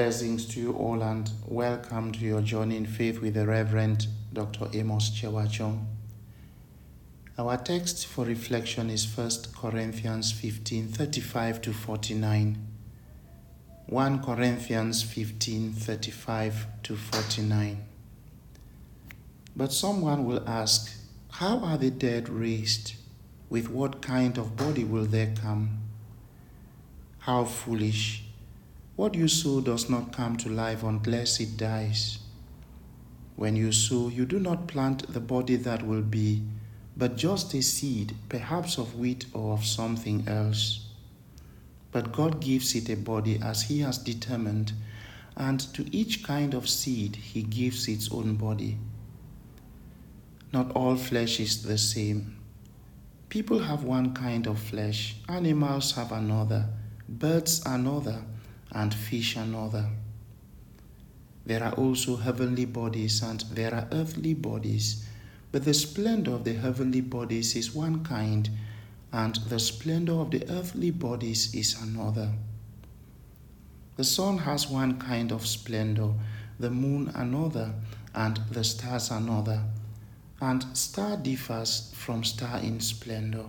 Blessings to you all and welcome to your journey in faith with the Reverend Dr. Amos Chewachong. Our text for reflection is 1 Corinthians 15:35 to 49. 1 Corinthians 15:35 to 49. But someone will ask, how are the dead raised? With what kind of body will they come? How foolish! What you sow does not come to life unless it dies. When you sow, you do not plant the body that will be, but just a seed, perhaps of wheat or of something else. But God gives it a body as He has determined, and to each kind of seed He gives its own body. Not all flesh is the same. People have one kind of flesh, animals have another, birds another, and fish another. There are also heavenly bodies and there are earthly bodies, but the splendor of the heavenly bodies is one kind, and the splendor of the earthly bodies is another. The sun has one kind of splendor, the moon another, and the stars another, and star differs from star in splendor.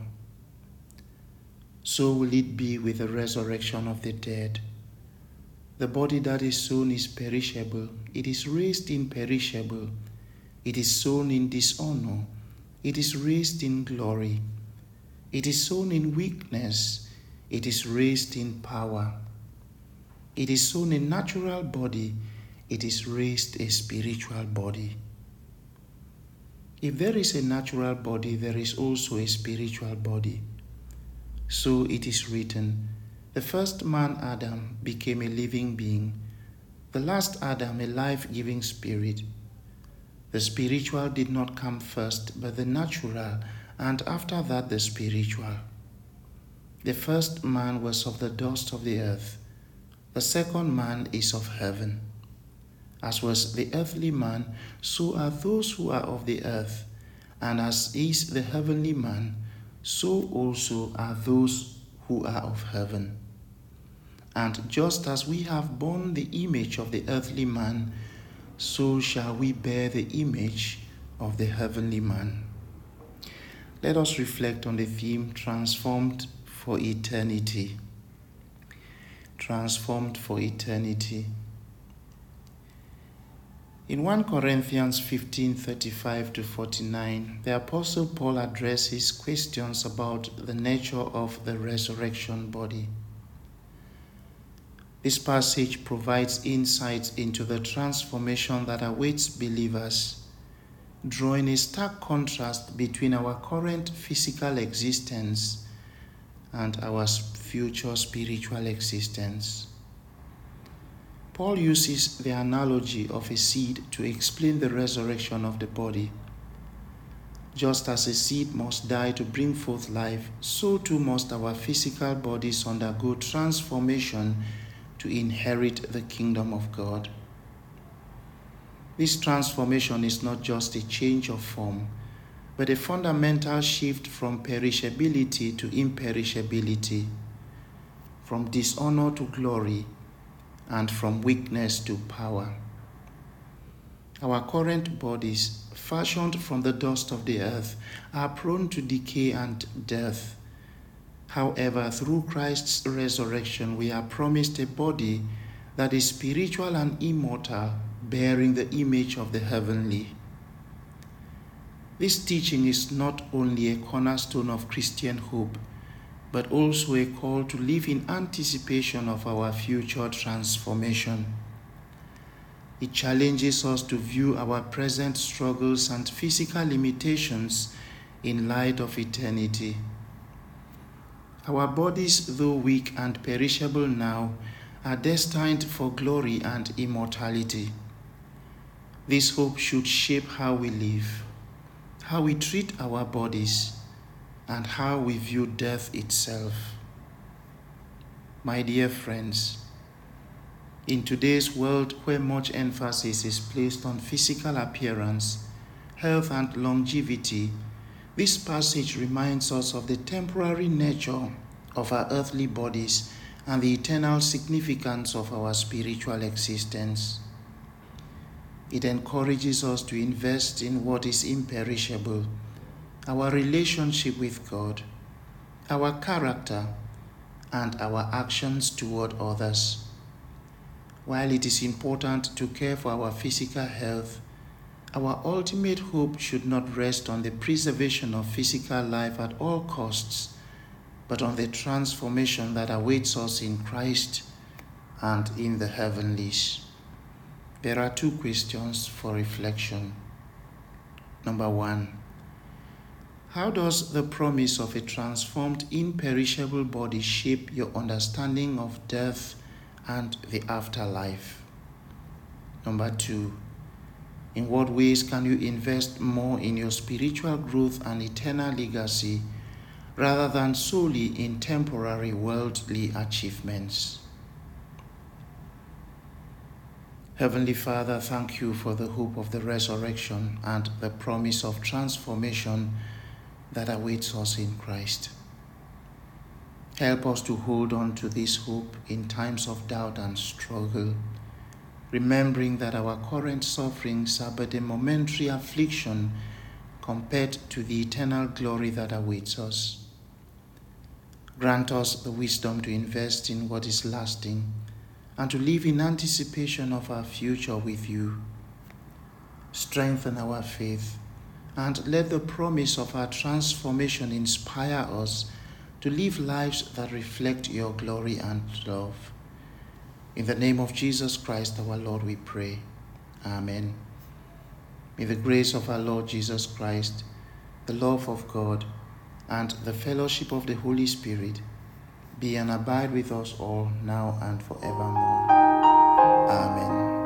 So will it be with the resurrection of the dead. The body that is sown is perishable, it is raised imperishable. It is sown in dishonor, it is raised in glory. It is sown in weakness, it is raised in power. It is sown a natural body, it is raised a spiritual body. If there is a natural body, there is also a spiritual body. So it is written, the first man, Adam, became a living being. The last Adam, a life-giving spirit. The spiritual did not come first, but the natural, and after that the spiritual. The first man was of the dust of the earth. The second man is of heaven. As was the earthly man, so are those who are of the earth. And as is the heavenly man, so also are those who are of heaven. And just as we have borne the image of the earthly man, so shall we bear the image of the heavenly man. Let us reflect on the theme, transformed for eternity. Transformed for eternity. In 1 Corinthians 15:35 to 49, the Apostle Paul addresses questions about the nature of the resurrection body. This passage provides insights into the transformation that awaits believers, drawing a stark contrast between our current physical existence and our future spiritual existence. Paul uses the analogy of a seed to explain the resurrection of the body. Just as a seed must die to bring forth life, so too must our physical bodies undergo transformation to inherit the kingdom of God. This transformation is not just a change of form, but a fundamental shift from perishability to imperishability, from dishonor to glory, and from weakness to power. Our current bodies, fashioned from the dust of the earth, are prone to decay and death. However, through Christ's resurrection, we are promised a body that is spiritual and immortal, bearing the image of the heavenly. This teaching is not only a cornerstone of Christian hope, but also a call to live in anticipation of our future transformation. It challenges us to view our present struggles and physical limitations in light of eternity. Our bodies, though weak and perishable now, are destined for glory and immortality. This hope should shape how we live, how we treat our bodies, and how we view death itself. My dear friends, in today's world where much emphasis is placed on physical appearance, health, and longevity, this passage reminds us of the temporary nature of our earthly bodies and the eternal significance of our spiritual existence. It encourages us to invest in what is imperishable, our relationship with God, our character, and our actions toward others. While it is important to care for our physical health, our ultimate hope should not rest on the preservation of physical life at all costs, but on the transformation that awaits us in Christ and in the heavenlies. There are 2 questions for reflection. Number 1, how does the promise of a transformed, imperishable body shape your understanding of death and the afterlife? Number 2, in what ways can you invest more in your spiritual growth and eternal legacy rather than solely in temporary worldly achievements? Heavenly Father, thank you for the hope of the resurrection and the promise of transformation that awaits us in Christ. Help us to hold on to this hope in times of doubt and struggle, remembering that our current sufferings are but a momentary affliction compared to the eternal glory that awaits us. Grant us the wisdom to invest in what is lasting and to live in anticipation of our future with you. Strengthen our faith and let the promise of our transformation inspire us to live lives that reflect your glory and love. In the name of Jesus Christ, our Lord, we pray. Amen. May the grace of our Lord Jesus Christ, the love of God, and the fellowship of the Holy Spirit be and abide with us all now and forevermore. Amen.